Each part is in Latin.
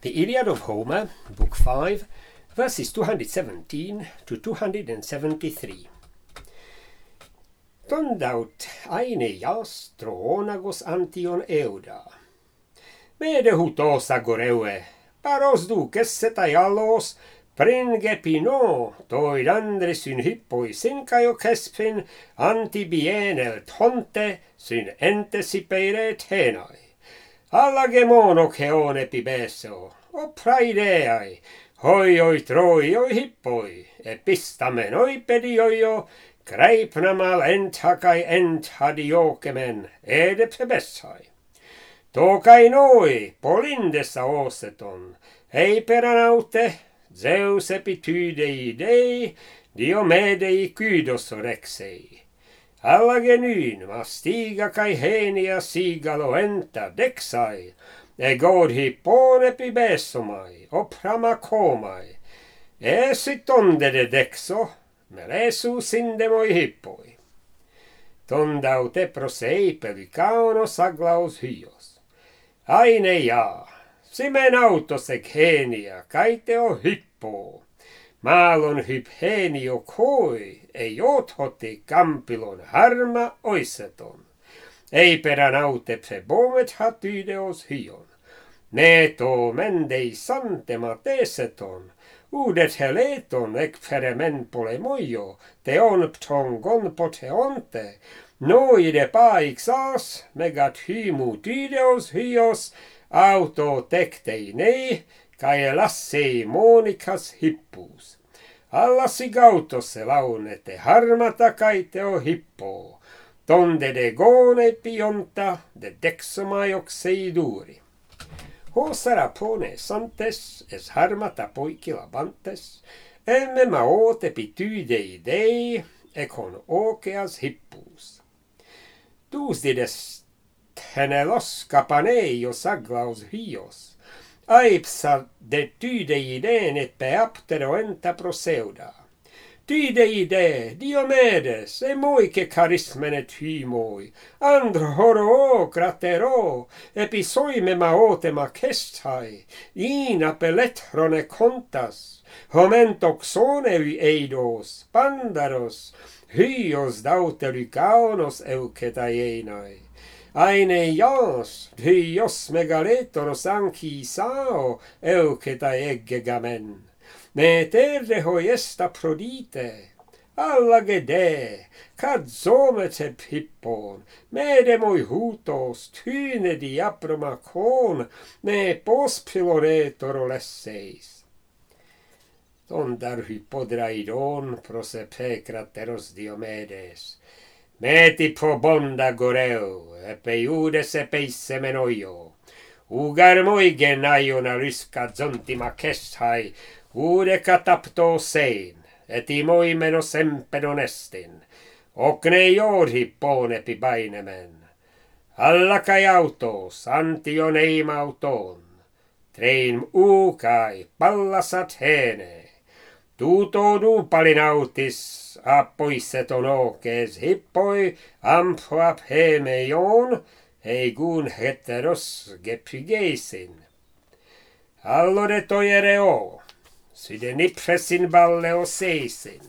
The Iliad of Homer, Book 5, verses 217 to 273. Tondaut Aineias troonagos antion euda. Mede hutos agoreue, paros duces setajalos, pringepino, toidandre syn hippoi sincaio cespin, antibienel tonte, syn entesipeire tenai. Alla gemono ceon epibeso, o praideai, hoioi troioi hippoi, epistamenoi pedioio, greipnamal entakai hadiokemen, edepsebessai. Tokai noi, polindessa oseton, eiperanaute, Zeus epitydei dei, Diomedei kydos rexei. Alla genyn mastiga kai henia sigalo enta dexai, god hippon epibesomai, opramakomai, esit tondede dexo, melesu sindemoi hippoi. Tondaute prosei pelikaonos aglaus hyos. Aineia, simen autos ec henia, kaiteo hippo. Maalon hyphenio koi, ei othoti kampilon harma oiseton. Ei peranaute psebomet hatydeos hyon. Neto mendei santema teseton, uudet heleton ec peremen polemoio, teon ptongon poteonte, noide paixas, megat hymu tydeos hyos, auto tektei nei, kai lassei monicas hippus. Alla sigautos launete harmata kaiteo hippo, tonde de gone pionta de dexomai oxeiduri. Hosara pone santes es harmata poikilabantes, emme maote pitydei dei, econ oceas hippus. Tuusdides tenelos kapaneios aglaus hyos, aipsa de tydeideen et peaptero enta proseuda. Tydeide, Diomedes, emoike charismenet hymoi, andro horo cratero, episoime maotema kestai, ina peletrone contas, homentoxonei eidos, pandaros, hyos dauterykaonos eucetaienai. Aineias, hyos megaletoros ancisao, eucetai eggegamen. Ne terre hoiesta prodite, alla gede, cadzomete hippon, medemoi hutos, tyne diapromacon, ne pospiloretoro lesseis. Tondar hypodraidon prosepe crateros Diomedes, meti probonda goreu, epeiudes epeisse menoio, ugar moigen aion arisca zontima kesthai, ude catapto sein, et imoimenos empenon estin, ocne iod hippon epibainemen. Alla kai autos, antion eimauton, trein ukai, pallasat hene, tuto dupalinautis, appoiseton oces hippoi, amphoap hemeion, eigun heteros gepygeisin. Allode toiereo, syde nipfesin balleo seisin.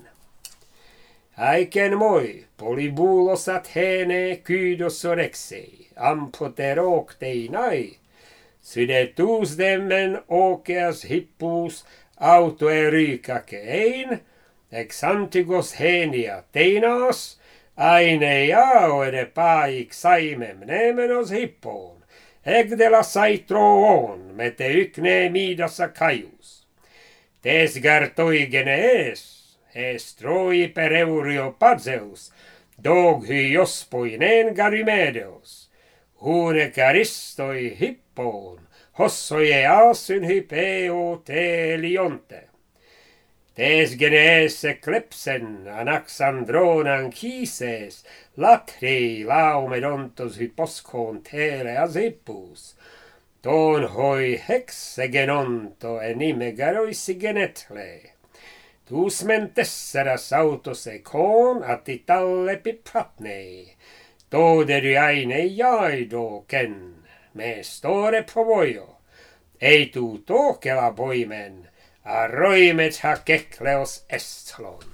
Aiken moi, polybulos athene kydos orexei, ampoteroktei nai, syde tuusdemmen oceas hippus autoerykake ein, ex antigos henia teinas, aineiao ede paix saimem nemenos hippon, egdela saitroon mete ykne midassa kaius. Tes gartoigenes, es troi per eurio padzeus, dog hyospoinen garymedeos, hune caristoi hippon, hossoie asyn hypeo te lionte. Tes genes eclepsen anaxandron anchises, latri laumedontos hyposkon tele as hippus, ton hoi hexegenonto enime garoisi genetle. Tus mentesseras autos econ atitalle pipratnei, todery aine jaido ken, me store provoio, ei tuu tohkela poimen, a roimet ha kekleos estlon.